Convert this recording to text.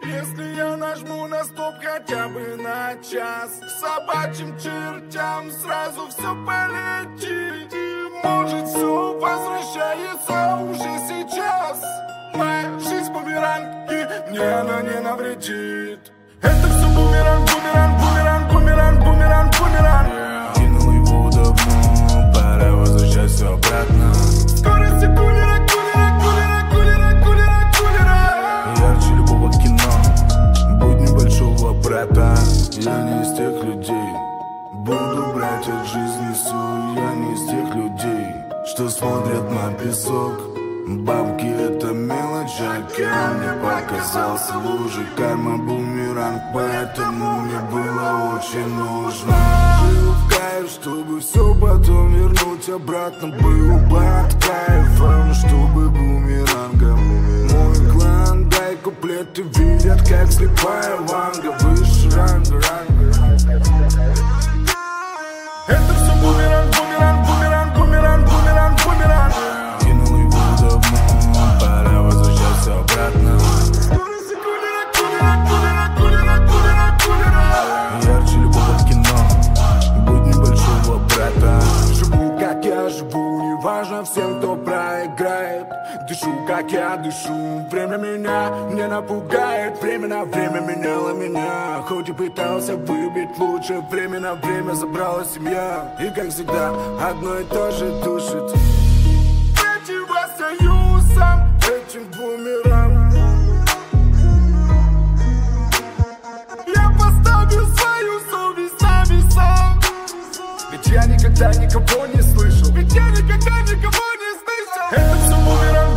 Если я нажму на стоп хотя бы на час, к собачьим чертям сразу все полетит. Может, все возвращается уже сейчас. Моя жизнь бумеранг, и мне она не навредит. Это все бумеранг, бумеранг, бумеранг, бумеранг, бумеранг, бумеранг. Кинул его давно, пора возвращать все обратно. Скорость кулера, кулера, кулера, кулера, кулера, кулера. Ярче любого кино, будь небольшого брата. Я не из тех людей, буду брать от жизни все. Я не из тех людей, что смотрят на песок. Бабки это мелочь, океан мне показался лужей. Карма бумеранг, поэтому мне было очень нужно. Жил в кайф, чтобы все потом вернуть обратно. Был бы от кайфа, чтобы бумерангом. Мой клан, дай куплеты, видят как слепая ванга. Выше ранга, Это все бумеранг, бумеранг, бумеранг, бумеранг, бумеранг, бумеранг. кинул его давно, пора возвращать все обратно. Скорость кулера, кулера, кулера, кулера, кулера, кулера. Ярче любого кино, будь небольшого брата. Живу как я живу, неважно всем, кто проиграет. Дышу как я дышу, время меня не напугает. Время на время меняло меня, хоть и пытался выбить лучше. Время на время забрала семья, и как всегда одно и то же душит. Противостою этим бумерангом. Я поставил свою совесть на веса. Ведь я никогда никого не слышал, ведь я никогда никого не слышал. Это все бумеранг.